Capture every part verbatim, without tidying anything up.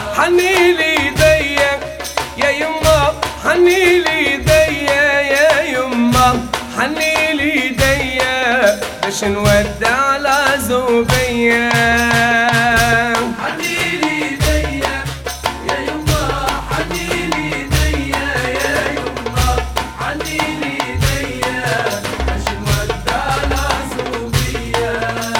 حنيلي ايديا يا يما، حنيلي ايديا يا يما، حنيلي ايديا باش نودع العزوبية. حنيلي ايديا يا يما، حنيلي ايديا يا يما، حنيلي ايديا باش نودع العزوبية.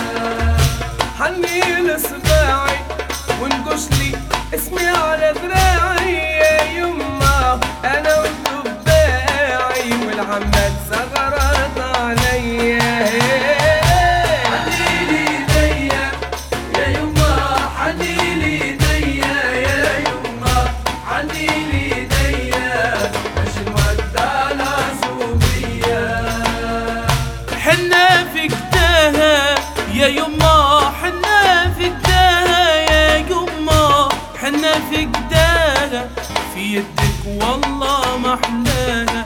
حنيلي صباعي ونقشلي اسمي على دراعي يا يما، انا وانتو بباعي والعمات صغرت عليا. حنيلي ايديا يا يما، حنيلي ايديا يا يما، حنيلي ايديا باش نودع العزوبية. حنا في كتاها يا يما، حنا في كتاها يا يما، حنا في كتاها في يدك والله ما حلاها.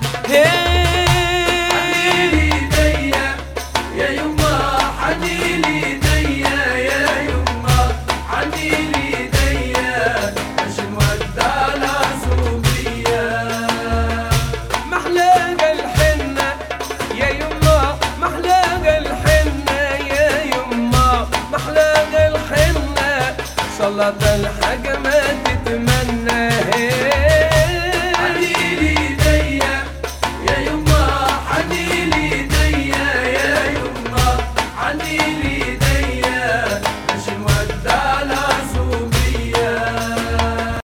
حنيلي ايديا يا يما، حنيلي ايديا يا يما، حنيلي ايديا باش نودع العزوبية. محلاقة الحنة يا يما، محلاقة الحنة يا يما، محلاقة الحنة ان شاء الله تلحق ما تتمنى.